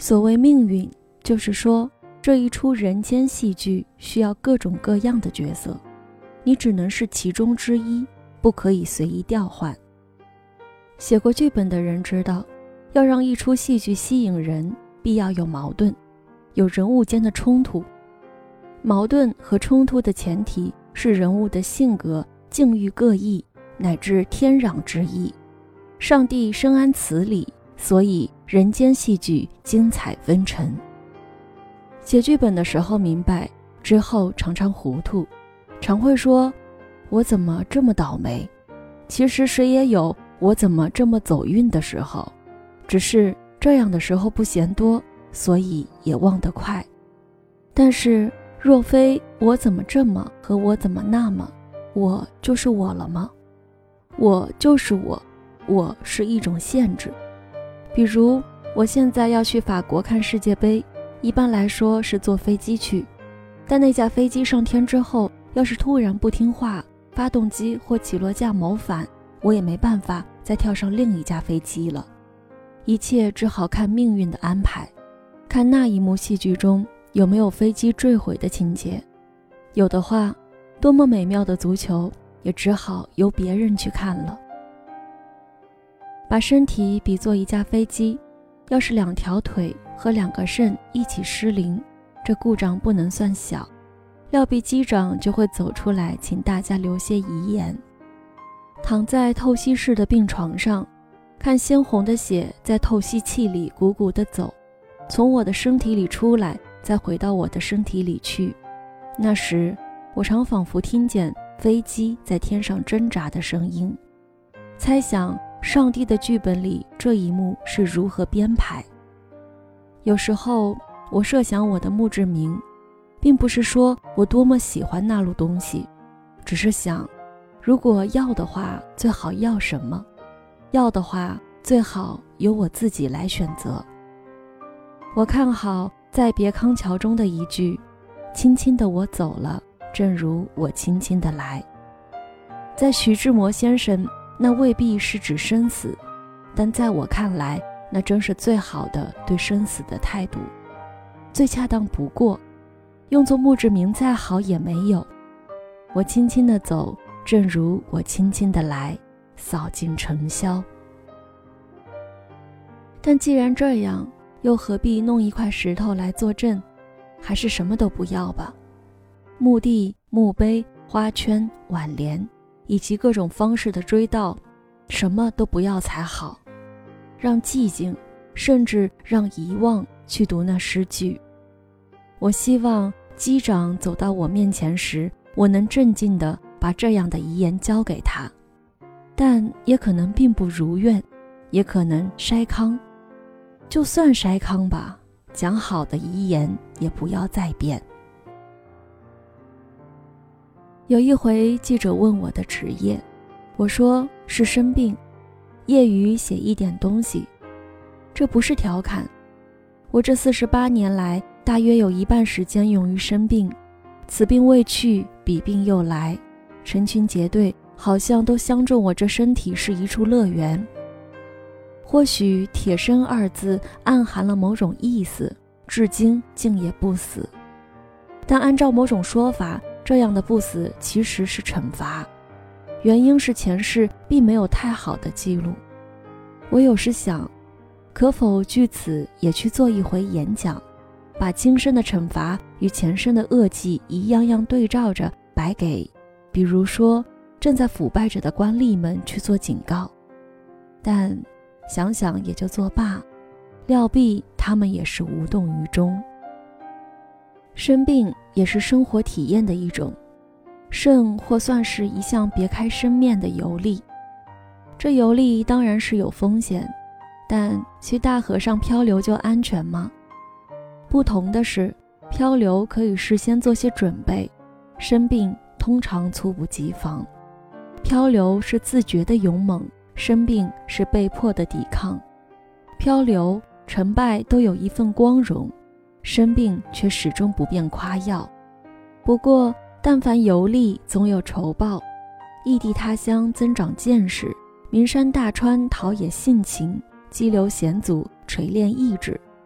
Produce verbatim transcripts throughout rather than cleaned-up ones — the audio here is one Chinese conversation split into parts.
所谓命运，就是说这一出人间戏剧需要各种各样的角色，你只能是其中之一，不可以随意调换。写过剧本的人知道，要让一出戏剧吸引人，必要有矛盾，有人物间的冲突。矛盾和冲突的前提是人物的性格、境遇各异，乃至天壤之异。上帝深谙此理，所以人间戏剧精彩纷呈。写剧本的时候明白，之后常常糊涂，常会说我怎么这么倒霉。其实谁也有我怎么这么走运的时候，只是这样的时候不嫌多，所以也忘得快。但是若非我怎么这么和我怎么那么，我就是我了吗？我就是我，我是一种限制。比如我现在要去法国看世界杯，一般来说是坐飞机去，但那架飞机上天之后，要是突然不听话，发动机或起落架谋反，我也没办法再跳上另一架飞机了。一切只好看命运的安排，看那一幕戏剧中有没有飞机坠毁的情节。有的话，多么美妙的足球也只好由别人去看了。把身体比作一架飞机，要是两条腿和两个肾一起失灵，这故障不能算小，料必机长就会走出来请大家留些遗言。躺在透析室的病床上，看鲜红的血在透析器里鼓鼓地走，从我的身体里出来，再回到我的身体里去。那时我常仿佛听见飞机在天上挣扎的声音，猜想上帝的剧本里这一幕是如何编排。有时候我设想我的墓志铭，并不是说我多么喜欢那路东西，只是想如果要的话，最好要什么？要的话，最好由我自己来选择。我看好《再别康桥》中的一句：轻轻的我走了，正如我轻轻的来。在徐志摩先生，那未必是指生死，但在我看来，那真是最好的对生死的态度，最恰当不过，用作墓志铭再好也没有。我轻轻地走，正如我轻轻地来，扫尽尘嚣。但既然这样，又何必弄一块石头来作证？还是什么都不要吧。墓地、墓碑、花圈、挽联，以及各种方式的追悼，什么都不要才好。让寂静，甚至让遗忘去读那诗句。我希望机长走到我面前时，我能镇静地把这样的遗言交给他，但也可能并不如愿，也可能筛糠。就算筛糠吧，讲好的遗言也不要再变。有一回记者问我的职业，我说是生病，业余写一点东西。这不是调侃，我这四十八年来大约有一半时间用于生病，此病未去，彼病又来，成群结队，好像都相中我这身体是一处乐园。或许铁身二字暗含了某种意思，至今竟也不死。但按照某种说法，这样的不死其实是惩罚，原因是前世并没有太好的记录。我有时想，可否据此也去做一回演讲，把今生的惩罚与前生的恶迹一样样对照着摆给，比如说正在腐败着的官吏们去做警告。但想想也就作罢，料必他们也是无动于衷。生病也是生活体验的一种，甚或算是一项别开生面的游历。这游历当然是有风险，但去大河上漂流就安全吗？不同的是，漂流可以事先做些准备，生病通常猝不及防。漂流是自觉的勇猛，生病是被迫的抵抗。漂流成败都有一份光荣，生病却始终不便夸耀。不过但凡游历总有酬报，异地他乡增长见识，名山大川陶冶性情，激流险阻锤炼意志。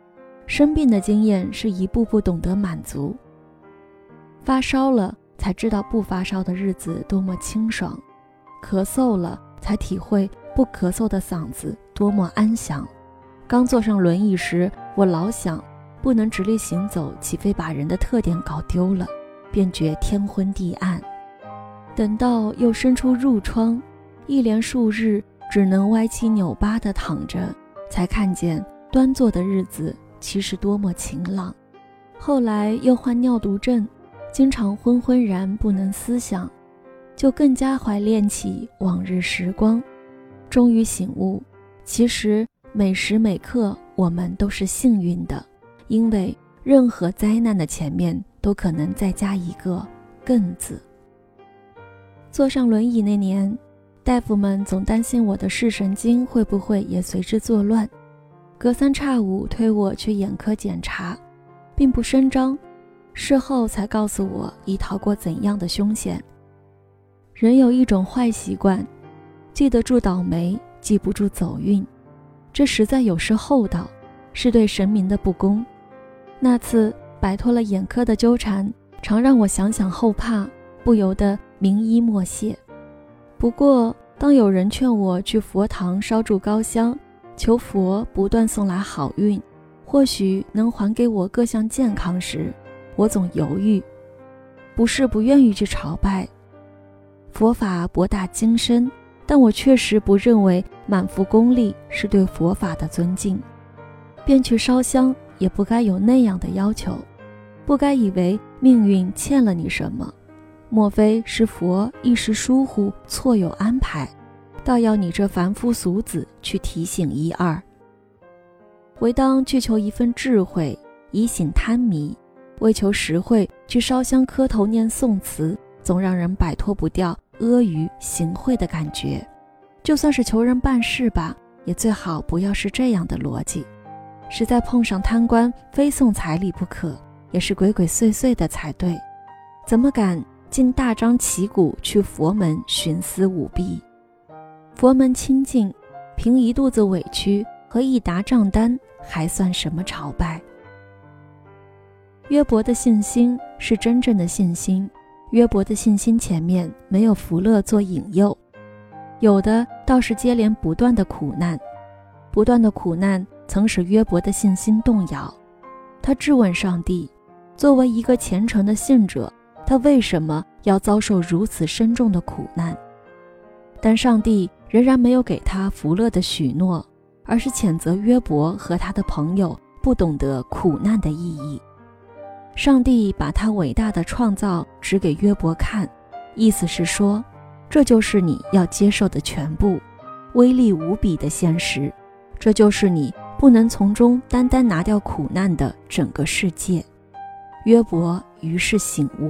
生病的经验是一步步懂得满足。发烧了才知道不发烧的日子多么清爽，咳嗽了才体会不咳嗽的嗓子多么安详。刚坐上轮椅时，我老想不能直立行走，岂非把人的特点搞丢了，便觉天昏地暗。等到又生出褥疮，一连数日只能歪七扭八地躺着，才看见端坐的日子其实多么晴朗。后来又患尿毒症，经常昏昏然不能思想，就更加怀恋起往日时光。终于醒悟，其实每时每刻我们都是幸运的，因为任何灾难的前面都可能再加一个更字。坐上轮椅那年，大夫们总担心我的视神经会不会也随之作乱，隔三差五推我去眼科检查，并不声张，事后才告诉我已逃过怎样的凶险。人有一种坏习惯，记得住倒霉，记不住走运，这实在有失厚道，是对神明的不公。那次摆脱了眼科的纠缠，常让我想想后怕，不由得明依默谢。不过当有人劝我去佛堂烧柱高香，求佛不断送来好运，或许能还给我各项健康时，我总犹豫，不是不愿意去朝拜。佛法博大精深，但我确实不认为满腹功利是对佛法的尊敬，便去烧香也不该有那样的要求，不该以为命运欠了你什么，莫非是佛一时疏忽错有安排，倒要你这凡夫俗子去提醒一二。唯当去求一份智慧，以醒贪迷，为求实惠去烧香磕头念诵词，总让人摆脱不掉阿谀行贿的感觉。就算是求人办事吧，也最好不要是这样的逻辑。实在碰上贪官非送彩礼不可，也是鬼鬼祟祟的才对。怎么敢竟大张旗鼓去佛门徇私舞弊？佛门清净，凭一肚子委屈和一沓账单还算什么朝拜？约伯的信心是真正的信心，约伯的信心前面没有福乐做引诱，有的倒是接连不断的苦难。不断的苦难曾使约伯的信心动摇，他质问上帝，作为一个虔诚的信者，他为什么要遭受如此深重的苦难？但上帝仍然没有给他福乐的许诺，而是谴责约伯和他的朋友不懂得苦难的意义。上帝把他伟大的创造指给约伯看，意思是说，这就是你要接受的全部，威力无比的现实，这就是你不能从中单单拿掉苦难的整个世界。约伯于是醒悟，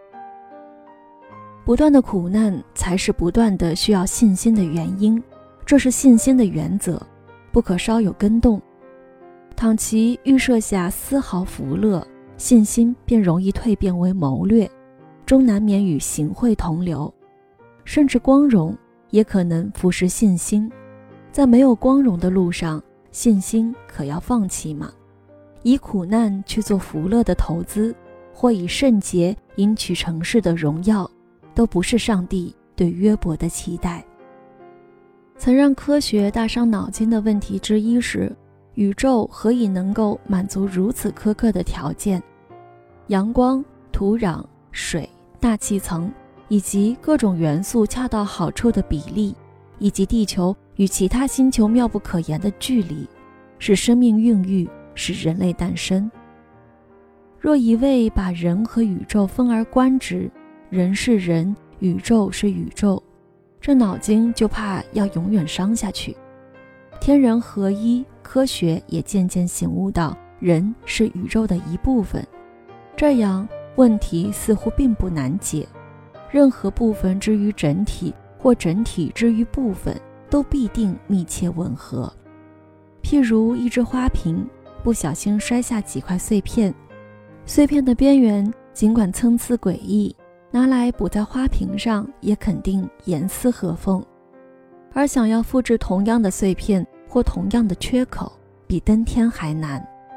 不断的苦难才是不断的需要信心的原因，这是信心的原则，不可稍有更动。倘其预设下丝毫福乐，信心便容易蜕变为谋略，终难免与行贿同流，甚至光荣也可能腐蚀信心。在没有光荣的路上，信心可要放弃吗？以苦难去做福乐的投资，或以圣洁赢取成事的荣耀，都不是上帝对约伯的期待。曾让科学大伤脑筋的问题之一是，宇宙何以能够满足如此苛刻的条件？阳光、土壤、水、大气层以及各种元素恰到好处的比例，以及地球与其他星球妙不可言的距离，使生命孕育，使人类诞生。若一味把人和宇宙分而观之，人是人，宇宙是宇宙，这脑筋就怕要永远伤下去。天人合一，科学也渐渐醒悟到人是宇宙的一部分，这样问题似乎并不难解。任何部分之于整体，或整体之于部分，都必定密切吻合。譬如一只花瓶，不小心摔下几块碎片，碎片的边缘尽管参差诡异，拿来补在花瓶上也肯定严丝合缝。而想要复制同样的碎片或同样的缺口，比登天还难。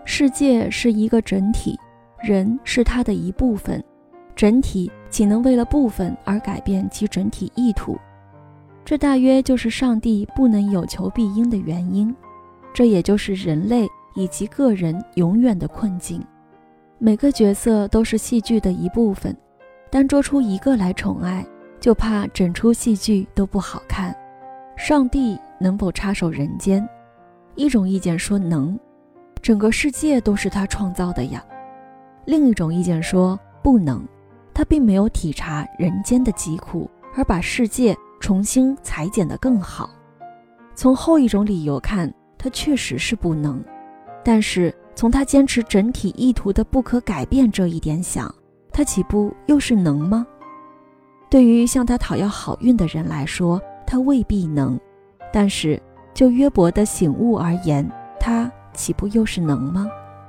世界是一个整体，人是它的一部分，整体岂能为了部分而改变其整体意图？这大约就是上帝不能有求必应的原因，这也就是人类以及个人永远的困境。每个角色都是戏剧的一部分，单捉出一个来宠爱，就怕整出戏剧都不好看。上帝能否插手人间？一种意见说能，整个世界都是他创造的呀。另一种意见说不能，他并没有体察人间的疾苦，而把世界重新裁剪得更好。从后一种理由看，他确实是不能，但是从他坚持整体意图的不可改变这一点想，他岂不又是能吗？对于向他讨要好运的人来说，他未必能，但是就约伯的醒悟而言，他岂不又是能吗？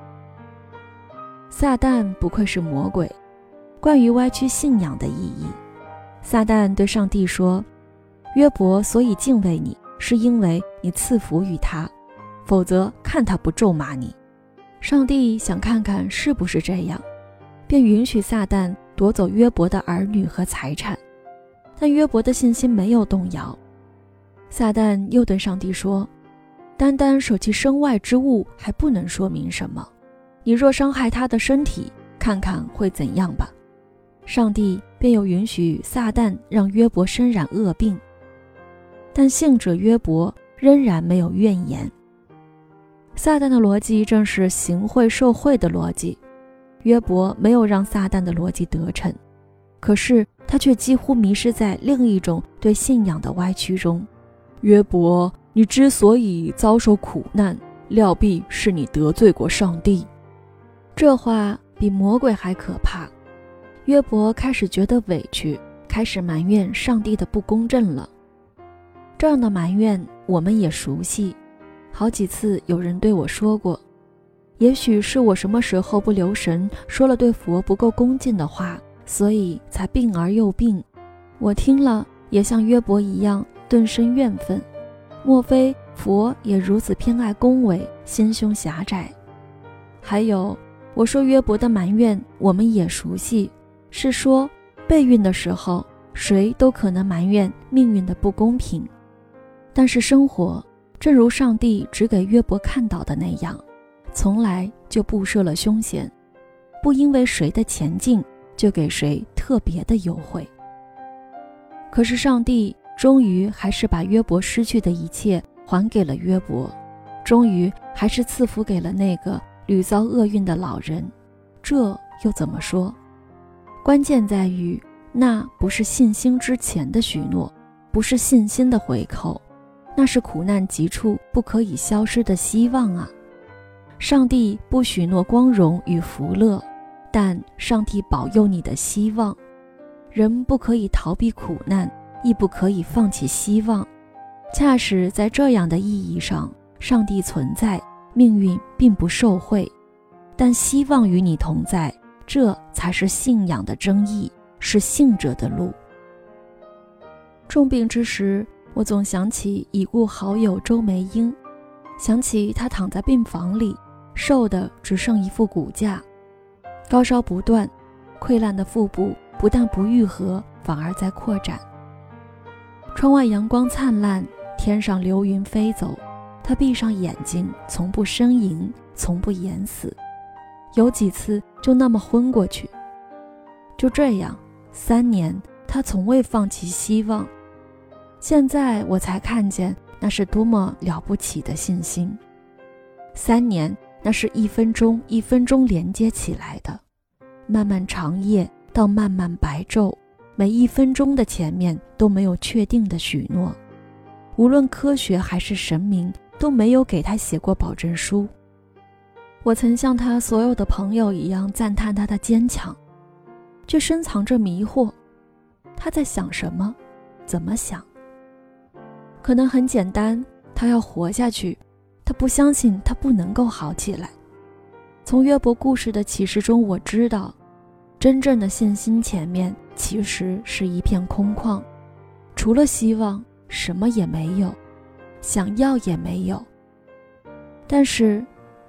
撒旦不愧是魔鬼。关于歪曲信仰的意义，撒旦对上帝说，约伯所以敬畏你，是因为你赐福于他，否则看他不咒骂你。上帝想看看是不是这样，便允许撒旦夺走约伯的儿女和财产，但约伯的信心没有动摇。撒旦又对上帝说，单单舍弃身外之物还不能说明什么，你若伤害他的身体，看看会怎样吧。上帝便又允许撒旦让约伯身染恶病，但信者约伯仍然没有怨言。撒旦的逻辑正是行贿受贿的逻辑，约伯没有让撒旦的逻辑得逞，可是他却几乎迷失在另一种对信仰的歪曲中。约伯，你之所以遭受苦难，料必是你得罪过上帝。这话比魔鬼还可怕。约伯开始觉得委屈，开始埋怨上帝的不公正了。这样的埋怨我们也熟悉，好几次有人对我说过，也许是我什么时候不留神说了对佛不够恭敬的话，所以才病而又病。我听了也像约伯一样顿生怨愤，莫非佛也如此偏爱恭维，心胸狭窄？还有，我说约伯的埋怨我们也熟悉，是说备孕的时候谁都可能埋怨命运的不公平，但是生活正如上帝只给约伯看到的那样，从来就布设了凶险，不因为谁的前进就给谁特别的优惠。可是上帝终于还是把约伯失去的一切还给了约伯，终于还是赐福给了那个屡遭厄运的老人。这又怎么说？关键在于，那不是信心之前的许诺，不是信心的回扣，那是苦难极处不可以消失的希望啊！上帝不许诺光荣与福乐，但上帝保佑你的希望。人不可以逃避苦难，亦不可以放弃希望。恰是在这样的意义上，上帝存在，命运并不受贿，但希望与你同在，这才是信仰的真意，是信者的路。重病之时，我总想起已故好友周梅英，想起她躺在病房里，瘦的只剩一副骨架，高烧不断，溃烂的腹部不但不愈合，反而在扩展。窗外阳光灿烂，天上流云飞走，她闭上眼睛，从不呻吟，从不言死，有几次就那么昏过去。就这样，三年，她从未放弃希望。现在我才看见那是多么了不起的信心。三年，那是一分钟一分钟连接起来的，漫漫长夜到漫漫白昼，每一分钟的前面都没有确定的许诺，无论科学还是神明都没有给他写过保证书。我曾像他所有的朋友一样赞叹他的坚强，却深藏着迷惑。他在想什么？怎么想？可能很简单，他要活下去，他不相信他不能够好起来。从约伯故事的启示中，我知道真正的信心前面其实是一片空旷，除了希望什么也没有，想要也没有。但是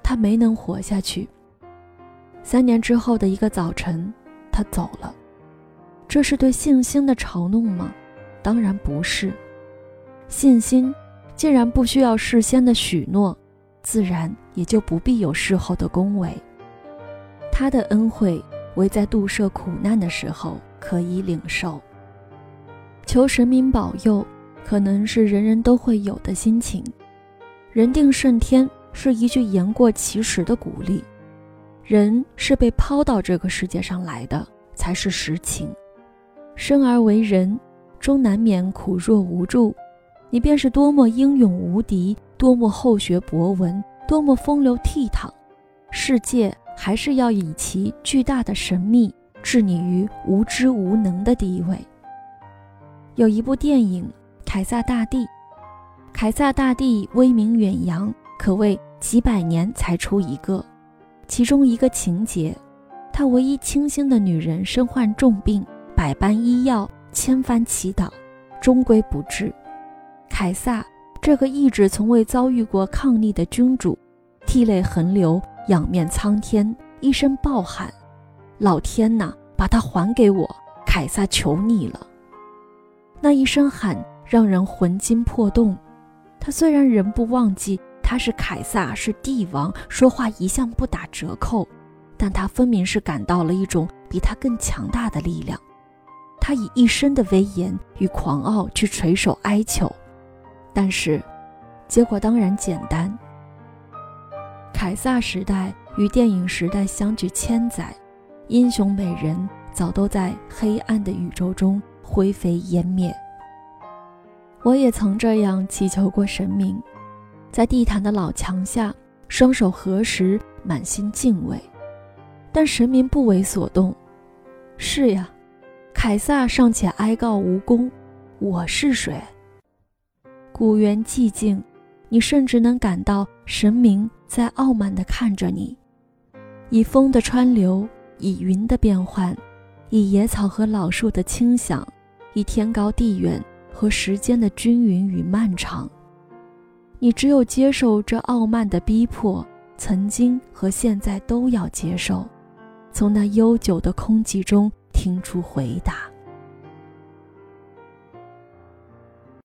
他没能活下去。三年之后的一个早晨，他走了。这是对信心的嘲弄吗？当然不是。信心既然不需要事先的许诺，自然也就不必有事后的恭维。他的恩惠唯在度涉苦难的时候可以领受。求神明保佑，可能是人人都会有的心情。人定胜天是一句言过其实的鼓励。人是被抛到这个世界上来的，才是实情。生而为人，终难免苦弱无助。你便是多么英勇无敌，多么厚学博闻，多么风流倜傥，世界还是要以其巨大的神秘置你于无知无能的地位。有一部电影《凯撒大帝》，凯撒大帝威名远扬，可谓几百年才出一个。其中一个情节，他唯一倾心的女人身患重病，百般医药，千番祈祷，终归不治。凯撒这个意志从未遭遇过抗逆的君主，涕泪横流，仰面苍天，一声暴喊：老天哪，把他还给我，凯撒求你了。那一声喊让人魂惊魄动。他虽然仍不忘记他是凯撒，是帝王，说话一向不打折扣，但他分明是感到了一种比他更强大的力量。他以一身的威严与狂傲去垂手哀求，但是结果当然简单。凯撒时代与电影时代相距千载，英雄美人早都在黑暗的宇宙中灰飞烟灭。我也曾这样祈求过神明，在地毯的老墙下，双手合十，满心敬畏，但神明不为所动。是呀，凯撒尚且哀告无功，我是谁？古园寂静，你甚至能感到神明在傲慢地看着你。以风的川流，以云的变幻，以野草和老树的清响，以天高地远和时间的均匀与漫长。你只有接受这傲慢的逼迫，曾经和现在都要接受，从那悠久的空寂中听出回答。